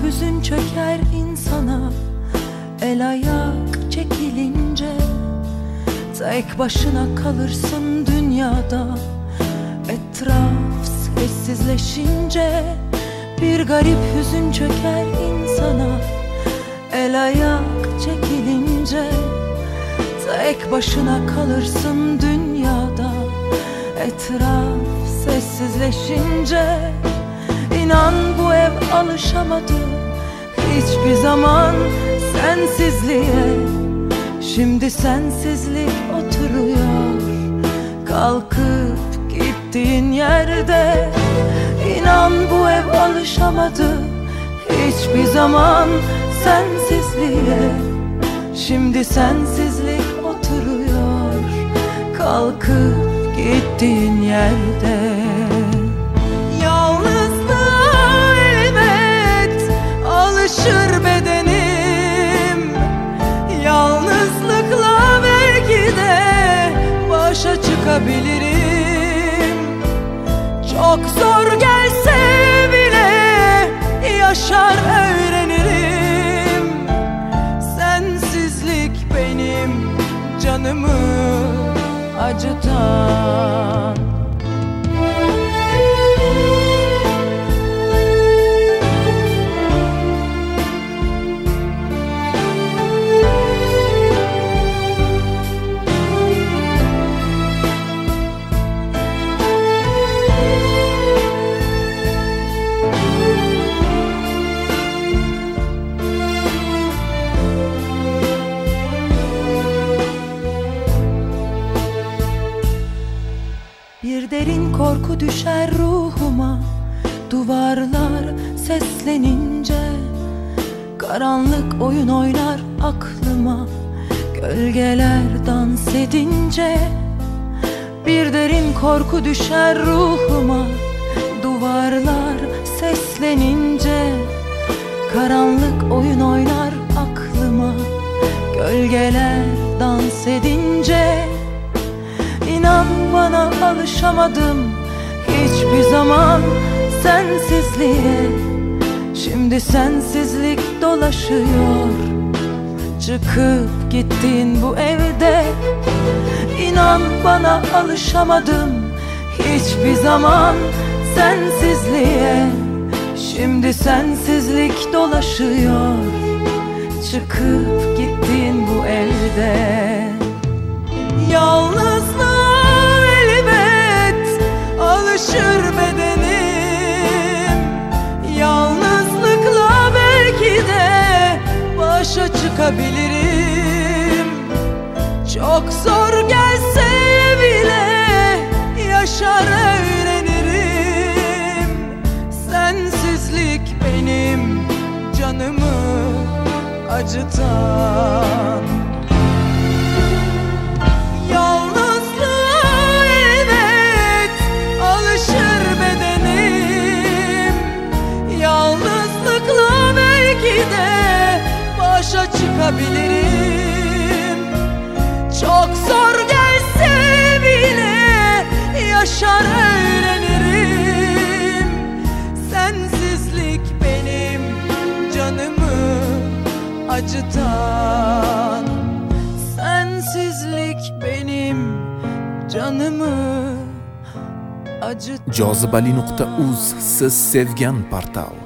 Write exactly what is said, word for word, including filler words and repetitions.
hüzün çöker insana, el ayak çekilince. Tek başına kalırsın dünyada, etraf sessizleşince. Bir garip hüzün çöker insana, el ayak çekilince. Tek başına kalırsın dünyada, etraf sessizleşince. İnan bu ev alışamadı hiçbir zaman sensizliğe. Şimdi sensizlik oturuyor kalkıp gittiğin yerde. İnan bu ev alışamadı hiçbir zaman sensizliğe. Şimdi sensizlik oturuyor kalkıp gittiğin yerde. Yalnızlığa elbet alışır bedenim. Yalnızlıkla belki de başa çıkabilirim. Çok zor gelse bile yaşar öğrenirim. Sensizlik benim canımı acıtan. Bir derin korku düşer ruhuma, duvarlar seslenince. Karanlık oyun oynar aklıma, gölgeler dans edince. Bir derin korku düşer ruhuma, duvarlar seslenince. Karanlık oyun oynar aklıma, gölgeler dans edince. İnan bana alışamadım hiçbir zaman sensizliğe. Şimdi sensizlik dolaşıyor çıkıp gittiğin bu evde. İnan bana alışamadım hiçbir zaman sensizliğe. Şimdi sensizlik dolaşıyor çıkıp gittiğin bu evde. Yalnızlığa elbet alışır bedenim. Yalnızlıkla belki de başa çıkabilirim. Çok zor gelse bile yaşar öğrenirim. Sensizlik benim canımı acıtan. Yalnızlığa elbet alışır bedenim. Yalnızlıkla belki de başa çıkabilirim. Çok zor gelse bile yaşar öğrenirim. Sensizlik benim canımı acıtan. Sensizlik benim canımı acıtan. jozibali nuqta uz siz sevgan portal.